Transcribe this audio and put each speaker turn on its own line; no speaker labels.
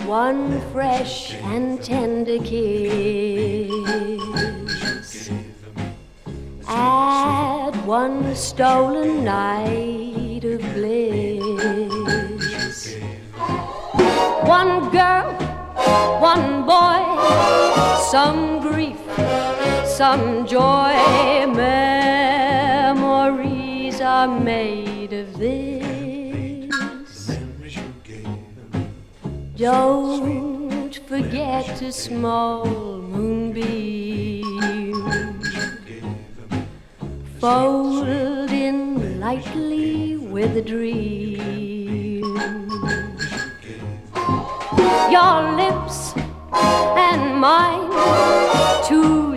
one fresh and tender kiss. Add one stolen night of bliss. One girl, one boy, some grief, some joy. Memories are made of this. Don't forget a small moonbeam, fold in lightly with a dream. Your lips and mine, two